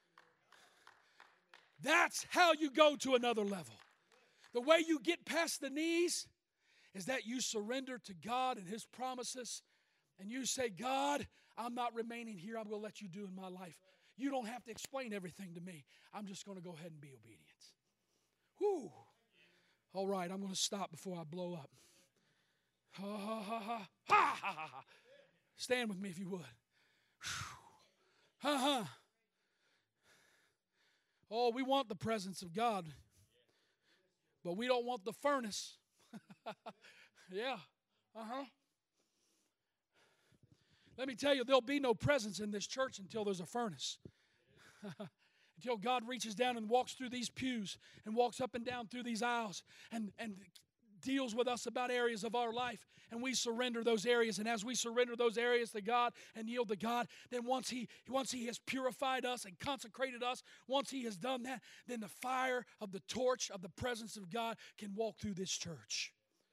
That's how you go to another level. The way you get past the knees is that you surrender to God and His promises, and you say, God, I'm not remaining here. I'm going to let you do in my life. You don't have to explain everything to me. I'm just going to go ahead and be obedient. Whew. All right, I'm going to stop before I blow up. Ha, ha, ha, ha, ha, ha, ha. Stand with me if you would. Ha, ha. Oh, we want the presence of God, but we don't want the furnace. Yeah. Let me tell you, there'll be no presence in this church until there's a furnace. Until God reaches down and walks through these pews and walks up and down through these aisles and deals with us about areas of our life, and we surrender those areas. And as we surrender those areas to God and yield to God, then once He has purified us and consecrated us, once He has done that, then the fire of the torch of the presence of God can walk through this church.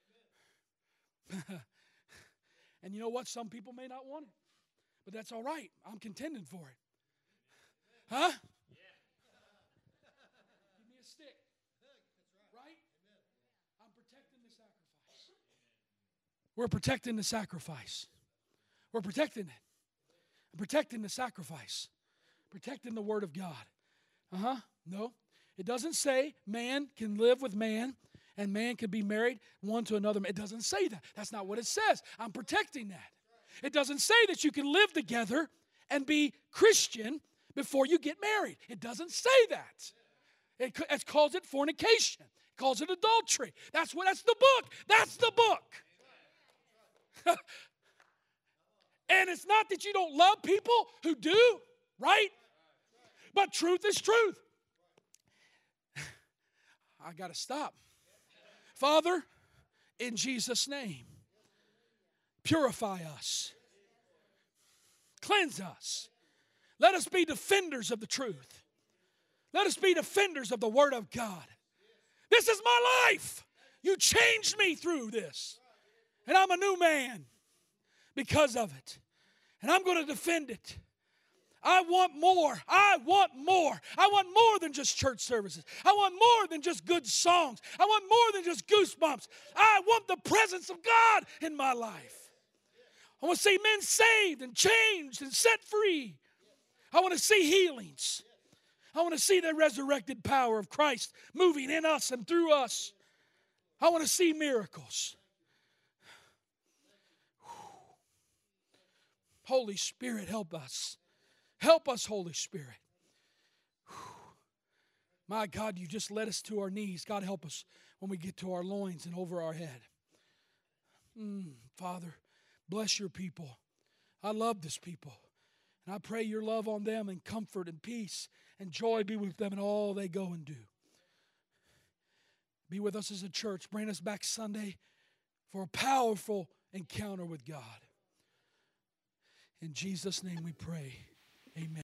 And you know what? Some people may not want it, but that's all right. I'm contending for it. Huh? Give me a stick. Right? I'm protecting the sacrifice. We're protecting the sacrifice. We're protecting it. Protecting the sacrifice. Protecting the Word of God. No. It doesn't say man can live with man and man can be married one to another. It doesn't say that. That's not what it says. I'm protecting that. It doesn't say that you can live together and be Christian before you get married. It doesn't say that. It calls it fornication. It calls it adultery. That's the book. That's the book. And it's not that you don't love people who do, right? But truth is truth. I got to stop. Father, in Jesus' name, purify us. Cleanse us. Let us be defenders of the truth. Let us be defenders of the Word of God. This is my life. You changed me through this. And I'm a new man because of it. And I'm going to defend it. I want more. I want more. I want more than just church services. I want more than just good songs. I want more than just goosebumps. I want the presence of God in my life. I want to see men saved and changed and set free. I want to see healings. I want to see the resurrected power of Christ moving in us and through us. I want to see miracles. Holy Spirit, help us. Help us, Holy Spirit. My God, you just led us to our knees. God, help us. when we get to our loins and over our head. Father, bless your people. I love this people. And I pray your love on them and comfort and peace and joy be with them in all they go and do. Be with us as a church. Bring us back Sunday for a powerful encounter with God. In Jesus' name we pray. Amen.